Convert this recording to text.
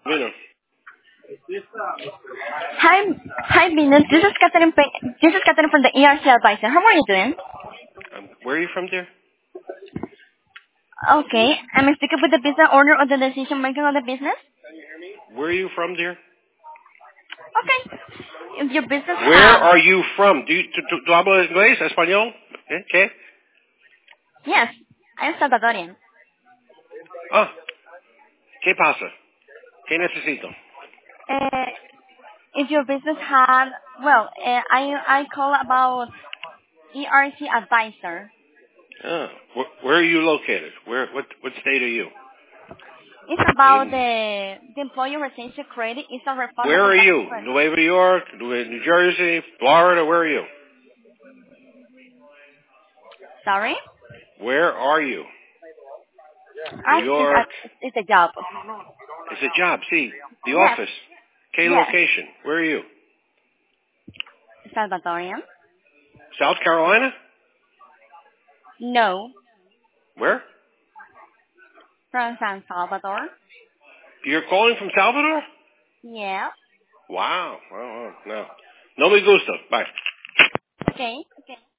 Mina. Hi, Venus. This is Catherine. This is Catherine from the ERC Advisor. How are you doing? Where are you from, dear? Okay. I'm speaking with the business owner of the decision making of the business. Where are you from, dear? Okay. If your business Where has, are you from? ¿Tú hablas inglés, español? ¿Qué? yes, I'm Salvadorian. Ah, ¿qué pasa? ¿Qué necesito? Uh, if your business had, well, I call about ERC Advisor. Ah, where are you located? What state are you? It's about the employee retention credit. It's a Where refundable are tax you? credit. New York, New Jersey, Florida? Where are you? Sorry? Where are you? New Ah, York. it's a job. It's a job. See, the Yes, office. K yes. location. Where are you? Salvadorian? South Carolina? No. Where? From San Salvador? You're calling from Salvador? Yeah. Wow. No. No me gusta. Bye. Okay.